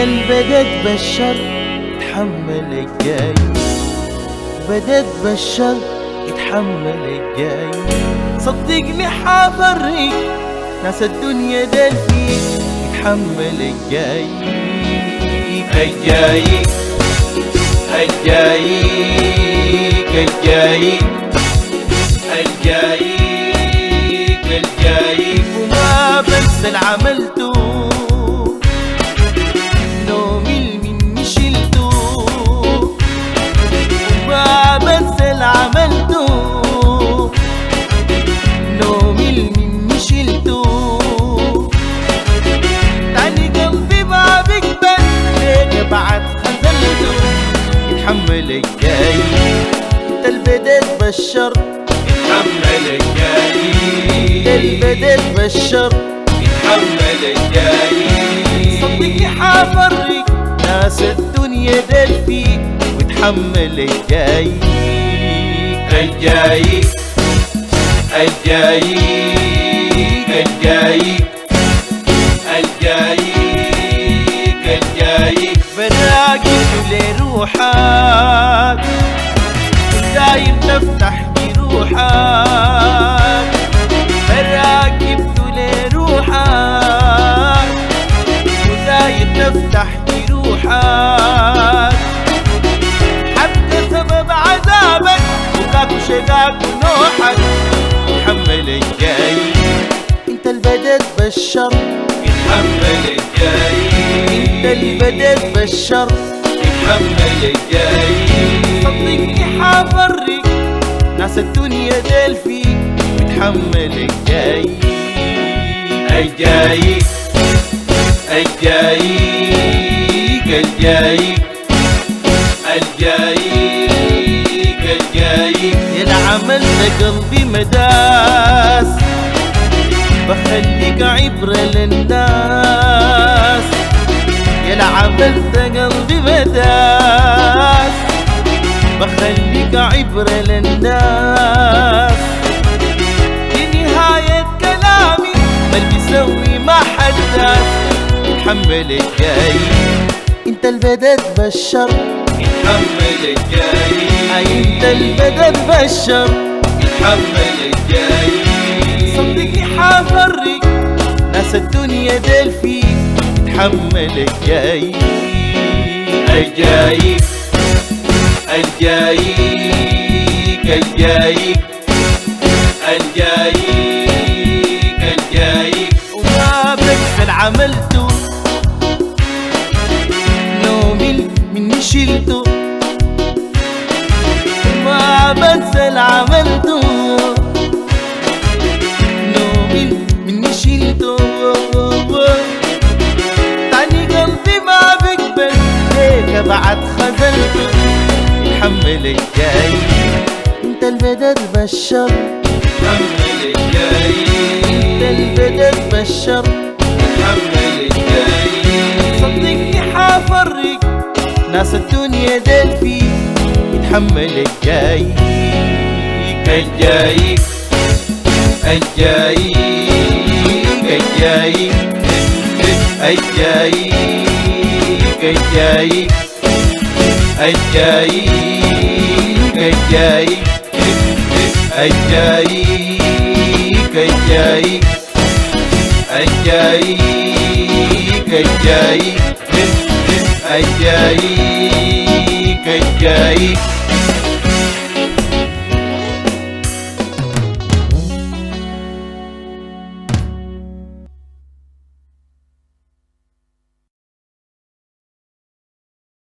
بدأت بالشر اتحمل الجاي، بدأت بالشر اتحمل الجاي. صدقني حافرق ناس الدنيا دل فيك، اتحمل الجاي الجاي الجاي الجاي الجاي الجاي. وما بنسى العملته، نومي مني شلته، وما بنسى العملته، نومي مني شلته. تاني قلبي ما بيقبل ليك بعد خذلته، اتحمل الجاي. انت البدأت بالشر اتحمل الجاي، انت البدأت بالشر اتحمل الجاي. صدقني حافرق ناس الدنيا دل فيك، واتحمل الجاي الجاي الجاي الجاي الجاي الجاي. براقب لروحك دايم تفتح جروحك، براقب لروحك ودايم تفتح جروحك. حتى سبب عذابك وكاك وشقاك ونوحك، اتحمل الجاي. انت البدأت بالشر اتحمل الجاي، انت البدأت بالشر اتحمل الجاي. صدقني حافرق ناس الدنيا دل فيك، اتحمل الجاي الجاي الجاي الجاي الجاي الجاي. يا عملت قلبي مداس، بخليك عبرة للناس. يا عملت قلبي مداس، بخليك عبرة للناس. دي نهاية كلامي بل بيسوي ما حداس، اتحمل الجاي. انت البدأت بالشر اتحمل الجاي، انت البدأت بالشر اتحمل الجاي. صدقني حافرق ناس الدنيا دل فيك، اتحمل الجاي الجاي الجاي الجاي الجاي الجاي. وما بنسى العملته، نومي مني شلته، وما بنسى العملته، نومي مني شلته. تاني قلبي ما بيقبل ليك بعد خذلته، اتحمل الجاي. انت البدأت بالشر اتحمل الجاي، انت البدأت بالشر اتحمل الجاي. صدقني حافرق ناس الدنيا دل فيك، اتحمل الجاي الجاي الجاي الجاي الجاي الجاي الجاي الجاي الجاي الجاي الجاي الجاي الجاي الجاي.